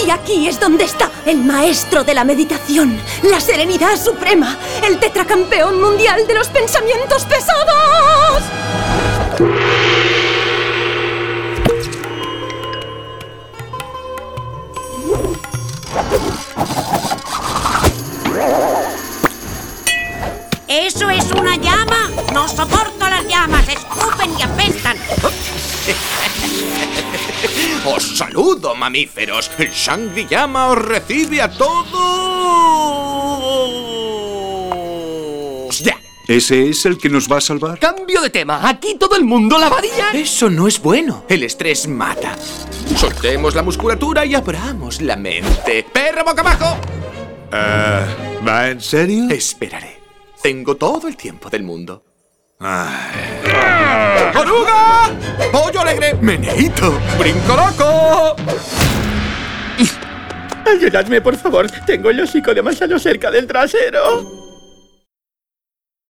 Y aquí es donde está el maestro de la meditación, la serenidad suprema, el tetracampeón mundial de los pensamientos pesados. ¿Eso es una llama? No soporto las llamas, escupen y apestan. Os saludo, mamíferos. El Shangri-Llama os recibe a todos. ¡Ya! ¿Ese es el que nos va a salvar? Cambio de tema. Aquí todo el mundo lavaría. Eso no es bueno. El estrés mata. Soltemos la musculatura y abramos la mente. ¡Perro boca abajo! ¿Va en serio? Esperaré. Tengo todo el tiempo del mundo. ¡Oruga! ¡Pollo alegre! ¡Meneíto! ¡Brinco loco! Ayudadme, por favor. Tengo el hocico demasiado cerca del trasero.